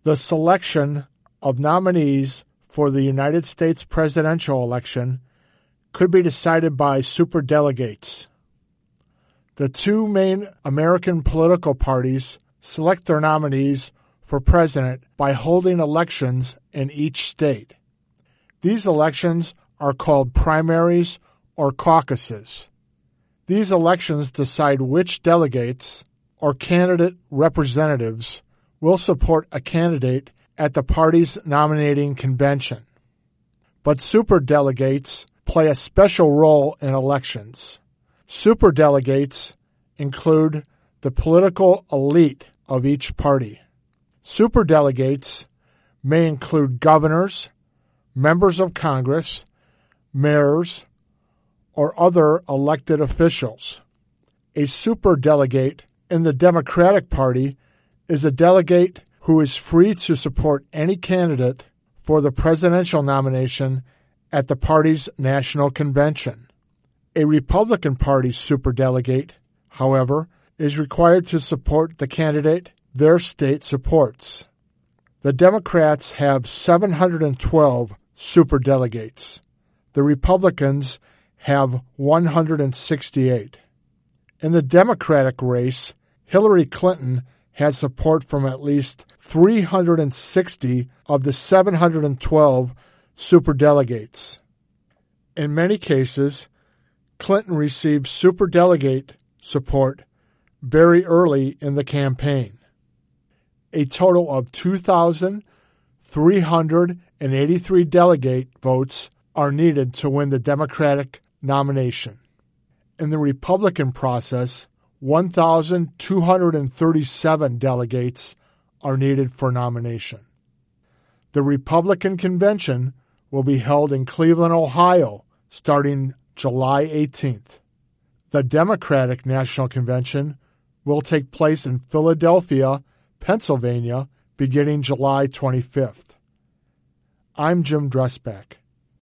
The selection of nominees for the United States presidential election could be decided by superdelegates. The two main American political parties select their nominees for president by holding elections in each state. These elections are called primaries or caucuses. These elections decide which delegates or candidate representatives will support a candidate at the party's nominating convention. But superdelegates play a special role in elections. Superdelegates include the political elite of each party. Superdelegates may include governors, members of Congress, mayors, or other elected officials. A superdelegate in the Democratic Party is a delegate who is free to support any candidate for the presidential nomination at the party's national convention. A Republican Party superdelegate, however, is required to support the candidate their state supports. The Democrats have 712 superdelegates. The Republicans have 168. In the Democratic race, Hillary Clinton has support from at least 360 of the 712 superdelegates. In many cases, Clinton received superdelegate support very early in the campaign. A total of 2,383 delegate votes are needed to win the Democratic nomination. In the Republican process, 1,237 delegates are needed for nomination. The Republican convention will be held in Cleveland, Ohio, starting July 18th. The Democratic National Convention will take place in Philadelphia, Pennsylvania, beginning July 25th. I'm Jim Dressback.